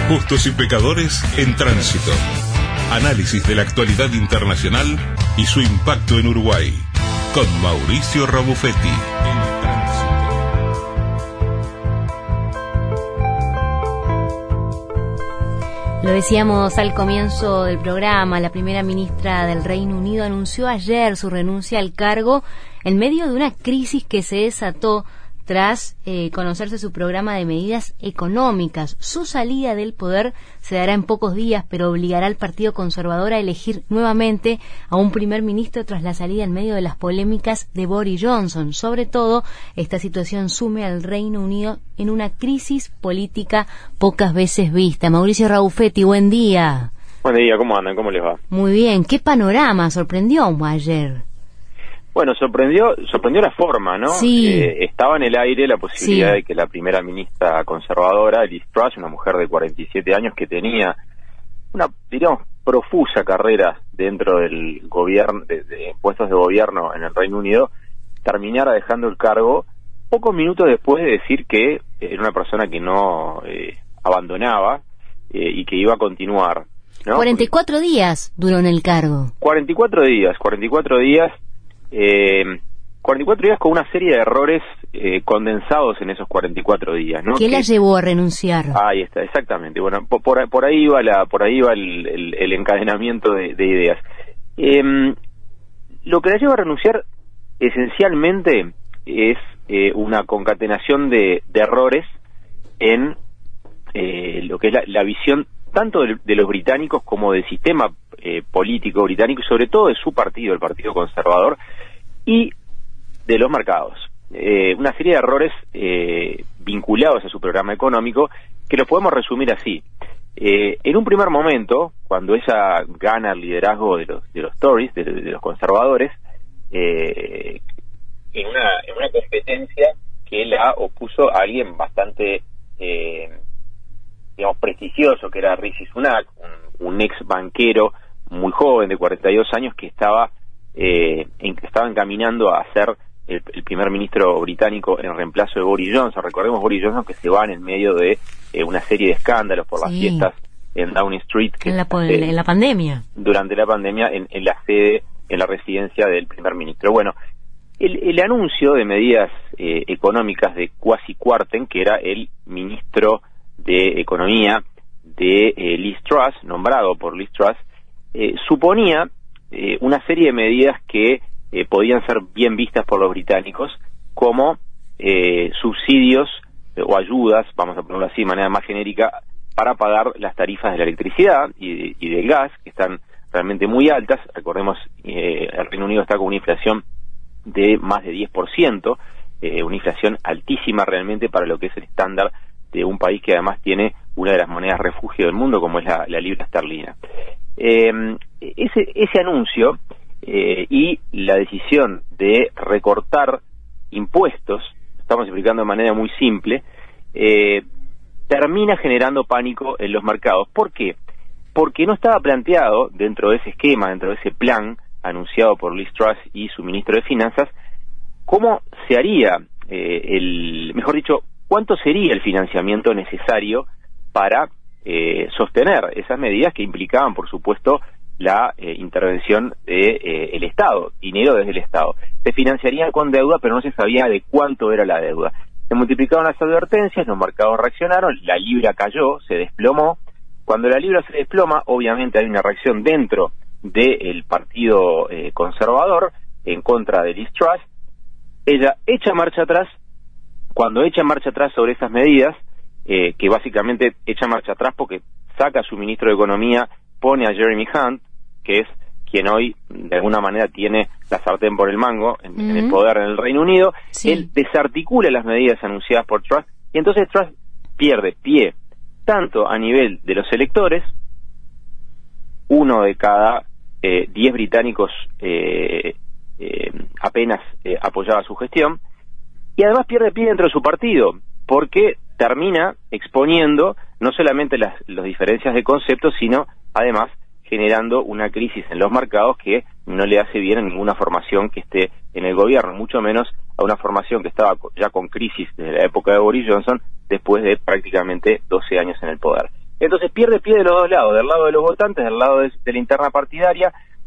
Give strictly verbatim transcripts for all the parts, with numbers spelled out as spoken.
Justos y pecadores en tránsito. Análisis de la actualidad internacional y su impacto en Uruguay. Con Mauricio Rabufetti. En tránsito. Lo decíamos al comienzo del programa, la primera ministra del Reino Unido anunció ayer su renuncia al cargo en medio de una crisis que se desató tras eh, conocerse su programa de medidas económicas. Su salida del poder se dará en pocos días, pero obligará al Partido Conservador a elegir nuevamente a un primer ministro tras la salida en medio de las polémicas de Boris Johnson. Sobre todo, esta situación sume al Reino Unido en una crisis política pocas veces vista. Mauricio Rabufetti, buen día. Buen día, ¿cómo andan? ¿Cómo les va? Muy bien. ¿Qué panorama sorprendió ayer? Bueno, sorprendió sorprendió la forma, ¿no? Sí. Eh, estaba en el aire la posibilidad Sí. de que la primera ministra conservadora, Liz Truss, una mujer de cuarenta y siete años que tenía una, diríamos, profusa carrera dentro del gobierno, de, de puestos de gobierno en el Reino Unido, terminara dejando el cargo pocos minutos después de decir que era una persona que no eh, abandonaba eh, y que iba a continuar, ¿no? cuarenta y cuatro días duró en el cargo. cuarenta y cuatro días, cuarenta y cuatro días. Eh, cuarenta y cuatro días con una serie de errores eh, condensados en esos cuarenta y cuatro días, ¿no? ¿Qué que, la llevó a renunciar? Ahí está, exactamente. Bueno, por, por, por ahí va la, por ahí va el, el, el encadenamiento de, de ideas. Eh, lo que la lleva a renunciar esencialmente es eh, una concatenación de, de errores en eh, lo que es la, la visión tanto de, de los británicos como del sistema eh, político británico y sobre todo de su partido, el Partido Conservador, y de los mercados. Eh, una serie de errores eh, vinculados a su programa económico que lo podemos resumir así. Eh, en un primer momento, cuando ella gana el liderazgo de los, de los Tories, de, de los conservadores, eh, en, una, en una competencia que la opuso a alguien bastante... Eh, digamos, prestigioso, que era Rishi Sunak, un, un ex banquero muy joven, de cuarenta y dos años, que estaba eh, en, estaba encaminando a ser el, el primer ministro británico en reemplazo de Boris Johnson. Recordemos Boris Johnson, que se va en el medio de eh, una serie de escándalos por las Sí. fiestas en Downing Street. Que, En la, po- eh, en la pandemia. durante la pandemia, en, en la sede, en la residencia del primer ministro. Bueno, el, el anuncio de medidas eh, económicas de Kwasi Kwarteng, que era el ministro de Economía de eh, Liz Truss, nombrado por Liz Truss, eh, suponía eh, una serie de medidas que eh, podían ser bien vistas por los británicos como eh, subsidios eh, o ayudas, vamos a ponerlo así de manera más genérica, para pagar las tarifas de la electricidad y, y del gas, que están realmente muy altas. Recordemos, eh, el Reino Unido está con una inflación de más de diez por ciento, eh, una inflación altísima realmente para lo que es el estándar de un país que además tiene una de las monedas refugio del mundo, como es la, la libra esterlina. Eh, ese, ese anuncio eh, y la decisión de recortar impuestos, estamos explicando de manera muy simple, eh, termina generando pánico en los mercados. ¿Por qué? Porque no estaba planteado dentro de ese esquema, dentro de ese plan anunciado por Liz Truss y su ministro de Finanzas, cómo se haría eh, el, mejor dicho, cuánto sería el financiamiento necesario para eh, sostener esas medidas que implicaban, por supuesto, la eh, intervención del de, eh, Estado, dinero desde el Estado. Se financiaría con deuda, pero no se sabía de cuánto era la deuda. Se multiplicaron las advertencias, los mercados reaccionaron, la libra cayó, se desplomó. Cuando la libra se desploma, obviamente hay una reacción dentro del Partido eh, Conservador en contra de Liz Truss. Ella echa marcha atrás. Cuando echa marcha atrás sobre esas medidas, eh, que básicamente echa marcha atrás porque saca a su ministro de Economía, pone a Jeremy Hunt, que es quien hoy de alguna manera tiene la sartén por el mango en, Mm-hmm. en el poder en el Reino Unido, Sí. él desarticula las medidas anunciadas por Truss, y entonces Truss pierde pie tanto a nivel de los electores, uno de cada eh, diez británicos eh, eh, apenas eh, apoyaba su gestión, y además pierde pie dentro de su partido, porque termina exponiendo no solamente las, las diferencias de conceptos, sino además generando una crisis en los mercados que no le hace bien a ninguna formación que esté en el gobierno, mucho menos a una formación que estaba ya con crisis desde la época de Boris Johnson, después de prácticamente doce años en el poder. Entonces pierde pie de los dos lados, del lado de los votantes, del lado de, de la interna partidaria.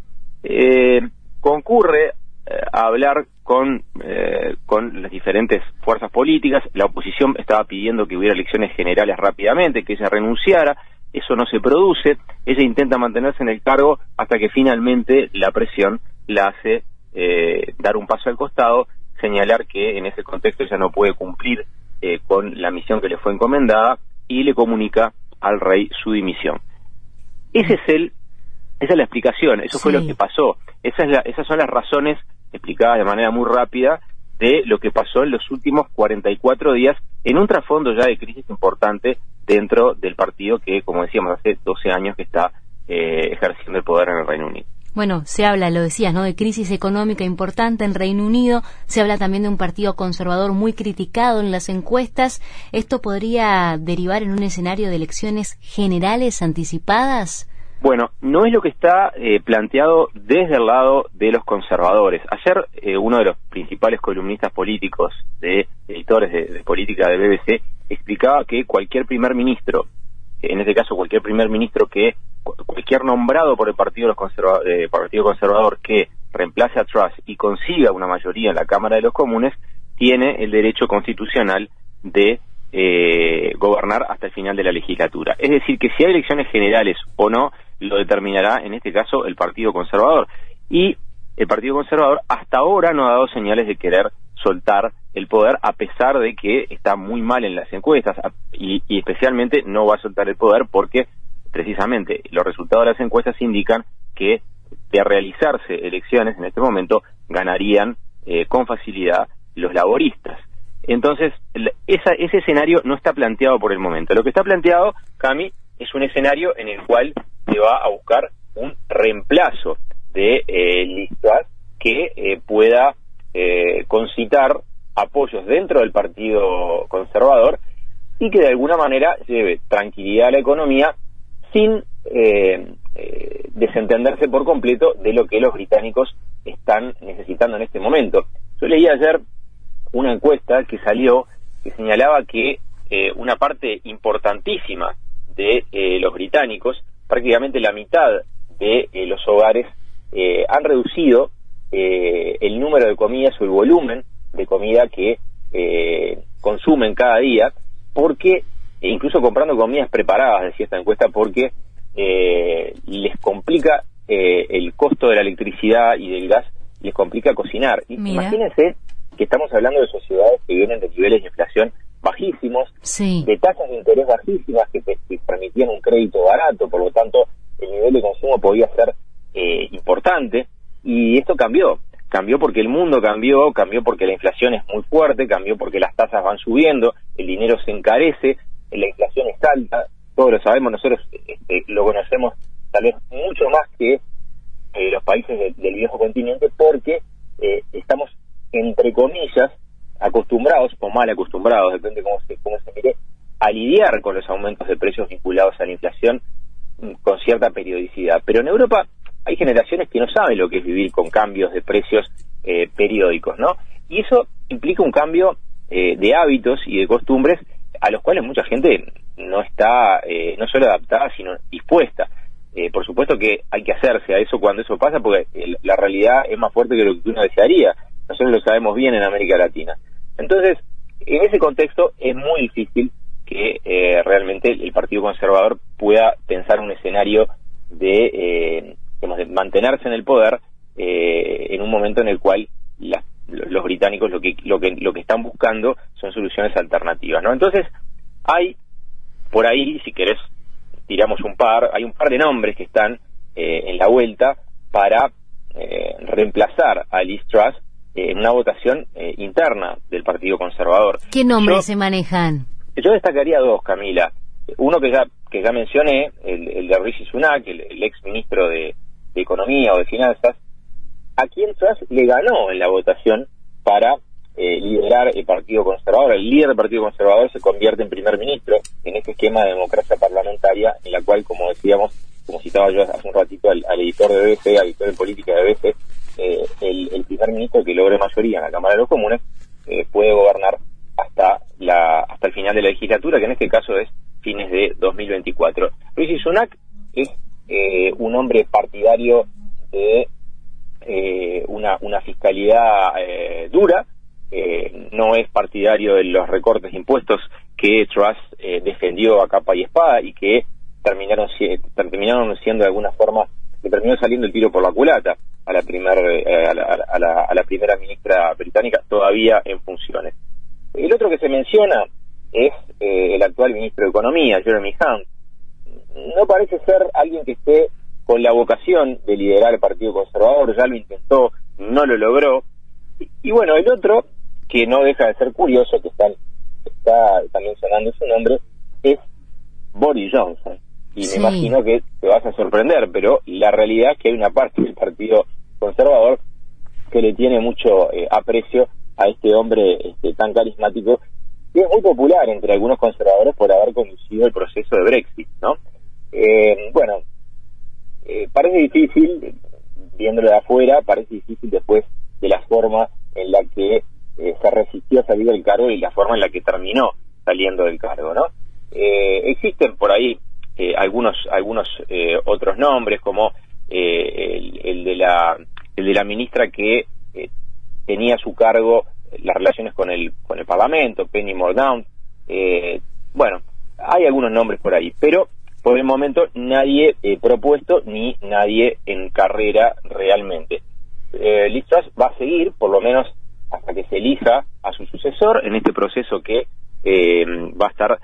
Eh, concurre eh, a hablar con, eh, con las diferentes fuerzas políticas. La oposición estaba pidiendo que hubiera elecciones generales rápidamente, que ella renunciara. Eso no se produce. Ella intenta mantenerse en el cargo hasta que finalmente la presión la hace eh, dar un paso al costado, señalar que en ese contexto ella no puede cumplir eh, con la misión que le fue encomendada, y le comunica al rey su dimisión. Ese es el, esa es la explicación, eso sí. Fue lo que pasó. Esa es la, esas son las razones explicadas de manera muy rápida de lo que pasó en los últimos cuarenta y cuatro días, en un trasfondo ya de crisis importante dentro del partido que, como decíamos, hace doce años que está eh, ejerciendo el poder en el Reino Unido. Bueno, se habla, lo decías, ¿no?, de crisis económica importante en Reino Unido. Se habla también de un partido conservador muy criticado en las encuestas. ¿Esto podría derivar en un escenario de elecciones generales anticipadas? Bueno, no es lo que está eh, planteado desde el lado de los conservadores. Ayer eh, uno de los principales columnistas políticos, de editores de, de política de B B C, explicaba que cualquier primer ministro, en este caso cualquier primer ministro que cualquier nombrado por el Partido, los conserva, eh, Partido Conservador que reemplace a Truss y consiga una mayoría en la Cámara de los Comunes, tiene el derecho constitucional de eh, gobernar hasta el final de la legislatura. Es decir, que si hay elecciones generales o no, lo determinará en este caso el Partido Conservador. Y el Partido Conservador hasta ahora no ha dado señales de querer soltar el poder, a pesar de que está muy mal en las encuestas, y, y especialmente no va a soltar el poder porque precisamente los resultados de las encuestas indican que de realizarse elecciones en este momento ganarían eh, con facilidad los laboristas. Entonces, esa, ese escenario no está planteado por el momento. Lo que está planteado, Cami, es un escenario en el cual se va a buscar un reemplazo de eh, Liz Truss que eh, pueda eh, concitar apoyos dentro del Partido Conservador y que de alguna manera lleve tranquilidad a la economía sin eh, eh, desentenderse por completo de lo que los británicos están necesitando en este momento. Yo leí ayer una encuesta que salió que señalaba que eh, una parte importantísima de eh, los británicos, prácticamente la mitad de eh, los hogares, eh, han reducido eh, el número de comidas o el volumen de comida que eh, consumen cada día, porque e incluso comprando comidas preparadas, decía esta encuesta, porque eh, les complica eh, el costo de la electricidad y del gas, les complica cocinar. Y imagínense que estamos hablando de sociedades que vienen de niveles de inflación bajísimos, sí, de tasas de interés bajísimas que, que permitían un crédito barato, por lo tanto el nivel de consumo podía ser eh, importante, y esto cambió. Cambió porque el mundo cambió, cambió porque la inflación es muy fuerte, cambió porque las tasas van subiendo, el dinero se encarece, la inflación es alta, todos lo sabemos, nosotros este, lo conocemos tal vez mucho más que eh, los países de, del viejo continente, porque eh, estamos, entre comillas, acostumbrados, o mal acostumbrados, depende cómo se, cómo se mire, a lidiar con los aumentos de precios vinculados a la inflación con cierta periodicidad. Pero en Europa hay generaciones que no saben lo que es vivir con cambios de precios eh, periódicos, ¿no? Y eso implica un cambio eh, de hábitos y de costumbres a los cuales mucha gente no está eh, no solo adaptada, sino dispuesta. Eh, por supuesto que hay que hacerse a eso cuando eso pasa, porque el, la realidad es más fuerte que lo que uno desearía. Nosotros lo sabemos bien en América Latina. Entonces, en ese contexto es muy difícil que eh, realmente el Partido Conservador pueda pensar un escenario de, eh, digamos, de mantenerse en el poder eh, en un momento en el cual la, los británicos lo que, lo que lo que están buscando son soluciones alternativas, ¿no? Entonces, hay por ahí, si querés, tiramos un par, hay un par de nombres que están eh, en la vuelta para eh, reemplazar a Liz Truss en una votación eh, interna del Partido Conservador. ¿Qué nombres yo, se manejan? Yo destacaría dos, Camila. Uno que ya que ya mencioné, el, el de Rishi Sunak, el, el ex ministro de, de Economía o de Finanzas, a quien Truss le ganó en la votación para eh, liderar el Partido Conservador. El líder del Partido Conservador se convierte en primer ministro en este esquema de democracia parlamentaria, en la cual, como decíamos, como citaba yo hace un ratito al, al editor de B B C, al editor de política de B B C, eh, el, el primer ministro que logre mayoría en la Cámara de los Comunes eh, puede gobernar hasta la hasta el final de la legislatura, que en este caso es fines de dos mil veinticuatro. Rishi Sunak es eh, un hombre partidario de eh, una, una fiscalidad eh, dura, eh, no es partidario de los recortes de impuestos que Truss eh, defendió a capa y espada y que terminaron, terminaron siendo de alguna forma, que terminó saliendo el tiro por la culata a la, primer, eh, a, la, a, la, a la primera ministra británica, todavía en funciones. El otro que se menciona es eh, el actual ministro de Economía, Jeremy Hunt. No parece ser alguien que esté con la vocación de liderar el Partido Conservador, ya lo intentó, no lo logró. Y, y bueno, el otro, que no deja de ser curioso, que está, está también sonando su nombre, es Boris Johnson. Y sí, me imagino que te vas a sorprender, pero la realidad es que hay una parte del Partido Conservador que le tiene mucho eh, aprecio a este hombre este, tan carismático, que es muy popular entre algunos conservadores por haber conducido el proceso de Brexit, ¿no? Eh, bueno, eh, parece difícil, viéndolo de afuera, parece difícil después de la forma en la que eh, se resistió a salir del cargo y la forma en la que terminó saliendo del cargo, ¿no? Eh, existen por ahí eh, algunos algunos eh, otros nombres, como eh, el, el de la el de la ministra que eh, tenía a su cargo las relaciones con el con el Parlamento, Penny Mordaunt. Eh, bueno, hay algunos nombres por ahí, pero por el momento nadie eh, propuesto ni nadie en carrera realmente. Eh, Liz Truss va a seguir, por lo menos hasta que se elija a su sucesor en este proceso que eh, va a estar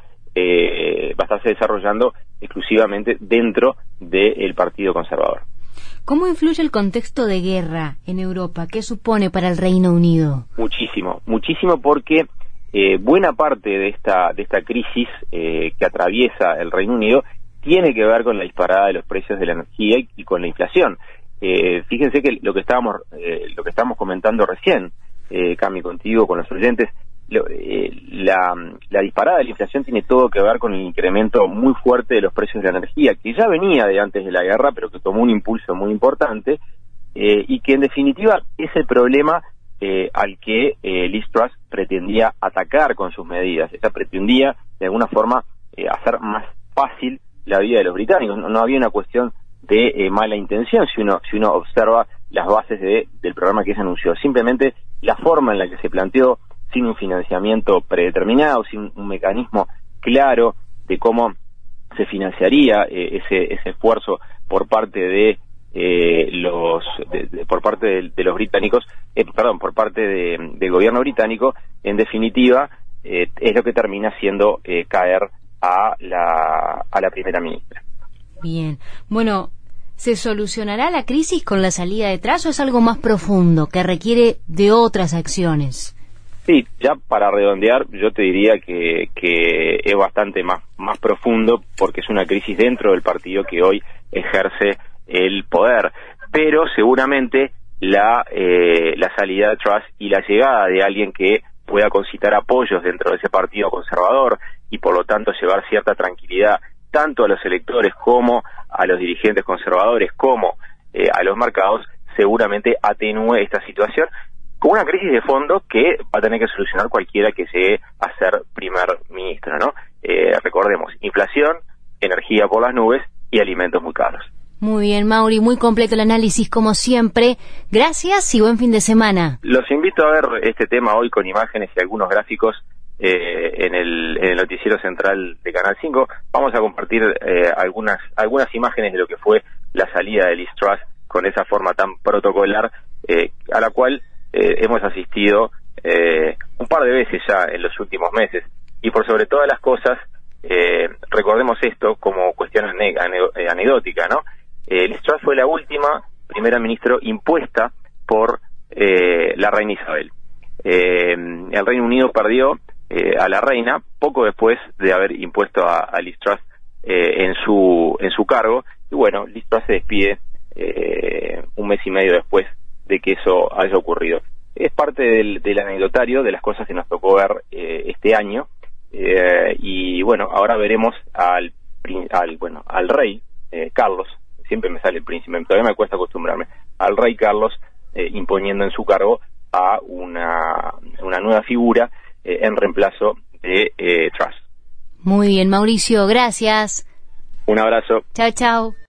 eh, va a estarse desarrollando exclusivamente dentro del Partido Conservador. ¿Cómo influye el contexto de guerra en Europa? ¿Qué supone para el Reino Unido? Muchísimo, muchísimo porque eh, buena parte de esta de esta crisis eh, que atraviesa el Reino Unido tiene que ver con la disparada de los precios de la energía y, y con la inflación. Eh, fíjense que lo que estábamos eh, lo que estábamos comentando recién, eh, Cami, contigo, con los oyentes, lo, eh, la, la disparada de la inflación tiene todo que ver con el incremento muy fuerte de los precios de la energía, que ya venía de antes de la guerra, pero que tomó un impulso muy importante, eh, y que en definitiva es el problema eh, al que eh, Liz Truss pretendía atacar con sus medidas. Ella pretendía, de alguna forma, eh, hacer más fácil la vida de los británicos. No, no había una cuestión de eh, mala intención si uno si uno observa las bases de, del programa que se anunció. Simplemente la forma en la que se planteó, sin un financiamiento predeterminado, sin un mecanismo claro de cómo se financiaría eh, ese ese esfuerzo por parte de eh, los de, de, por parte de, de los británicos, eh, perdón, por parte de, del gobierno británico. En definitiva, eh, es lo que termina haciendo eh, caer a la a la primera ministra. Bien, bueno, ¿se solucionará la crisis con la salida de Truss o es algo más profundo que requiere de otras acciones? Sí, ya para redondear, yo te diría que, que es bastante más, más profundo, porque es una crisis dentro del partido que hoy ejerce el poder, pero seguramente la, eh, la salida de Truss y la llegada de alguien que pueda concitar apoyos dentro de ese partido conservador y por lo tanto llevar cierta tranquilidad tanto a los electores como a los dirigentes conservadores como eh, a los mercados, seguramente atenúe esta situación con una crisis de fondo que va a tener que solucionar cualquiera que llegue a ser primer ministro, ¿no? Eh, recordemos, inflación, energía por las nubes y alimentos muy caros. Muy bien, Mauri, muy completo el análisis como siempre. Gracias y buen fin de semana. Los invito a ver este tema hoy con imágenes y algunos gráficos eh, en, el, en el noticiero central de Canal cinco. Vamos a compartir eh, algunas algunas imágenes de lo que fue la salida de Liz Truss con esa forma tan protocolar eh, a la cual eh, hemos asistido eh, un par de veces ya en los últimos meses. Y por sobre todas las cosas, eh, recordemos esto como cuestión ane- ane- anecdótica, ¿no? Eh, Liz Truss fue la última primera ministra impuesta por eh, la reina Isabel. Eh, el Reino Unido perdió eh, a la reina poco después de haber impuesto a, a Liz Truss eh, en su en su cargo, y bueno, Liz Truss se despide eh, un mes y medio después de que eso haya ocurrido. Es parte del, del anecdotario de las cosas que nos tocó ver eh, este año, eh, y bueno, ahora veremos al, al bueno al rey eh, Carlos. Siempre me sale el príncipe, todavía me cuesta acostumbrarme, al rey Carlos eh, imponiendo en su cargo a una, una nueva figura eh, en reemplazo de eh, Truss. Muy bien, Mauricio, gracias. Un abrazo. Chao, chao.